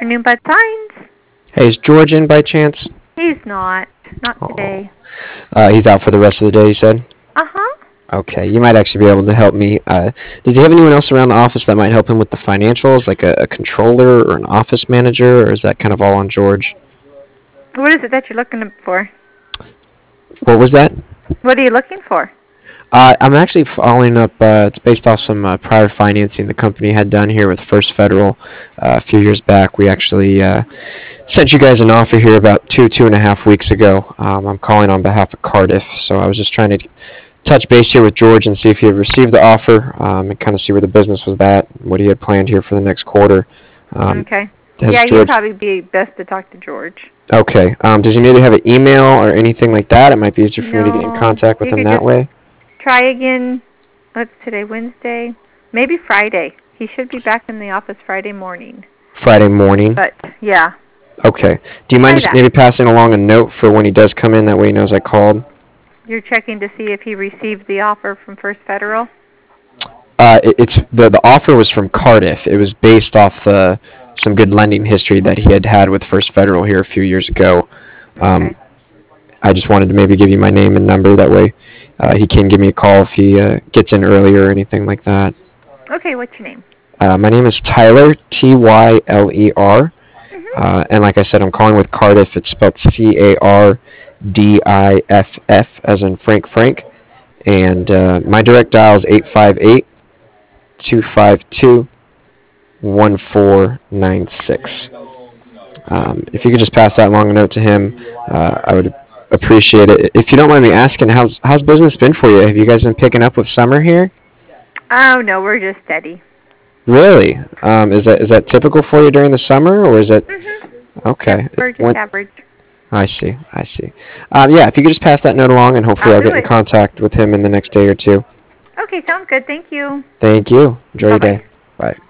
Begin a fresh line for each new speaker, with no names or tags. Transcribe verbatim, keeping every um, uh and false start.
afternoon, Bud Signs.
Hey, is George in by chance?
He's not. Not
Oh.
today.
Uh, he's out for the rest of the day, you said?
Uh-huh.
Okay, you might actually be able to help me. Uh, does he have anyone else around the office that might help him with the financials, like a, a controller or an office manager, or is that kind of all on George?
What is it that you're looking for?
What was that?
What are you looking for?
Uh, I'm actually following up. Uh, it's based off some uh, prior financing the company had done here with First Federal uh, a few years back. We actually uh, sent you guys an offer here about two, two and a half weeks ago. Um, I'm calling on behalf of Cardiff, so I was just trying to touch base here with George and see if he had received the offer um, and kind of see where the business was at, what he had planned here for the next quarter. Um,
okay.
has
Yeah, you'd
George?
probably be best to talk to George.
Okay. Um, does he maybe have an email or anything like that? It might be easier for me to get in
No,
contact with
you
him
could
that
just
way.
Try again. What's today? Wednesday? Maybe Friday. He should be back in the office Friday morning.
Friday morning.
But, yeah.
Okay. Do you mind
Try
just
that.
maybe passing along a note for when he does come in? That way he knows I called.
You're checking to see if he received the offer from First Federal?
Uh, it, it's the the offer was from Cardiff. It was based off the some good lending history that he had had with First Federal here a few years ago. Um,
Okay.
I just wanted to maybe give you my name and number. That way uh, he can give me a call if he uh, gets in earlier or anything like that.
Okay, what's your name?
Uh, my name is Tyler, T Y L E R.
Mm-hmm.
Uh, and like I said, I'm calling with Cardiff. It's spelled C A R D I F F, as in Frank Frank. And uh, my direct dial is eight five eight, two five two, one four nine six. Um, if you could just pass that along a note to him, uh, I would appreciate it. If you don't mind me asking, how's how's business been for you? Have you guys been picking up with summer here?
Oh, no, we're just steady.
Really? Um, is that is that typical for you during the summer, or is it?
Mm-hmm.
Okay.
Yep, we're just
When-
average.
I see. I see. Um, yeah, if you could just pass that note along, and hopefully
I'll
I'll,
do
get in
it.
contact with him in the next day or two.
Okay, sounds good. Thank you.
Thank you. Enjoy your
Bye-bye.
day. Bye.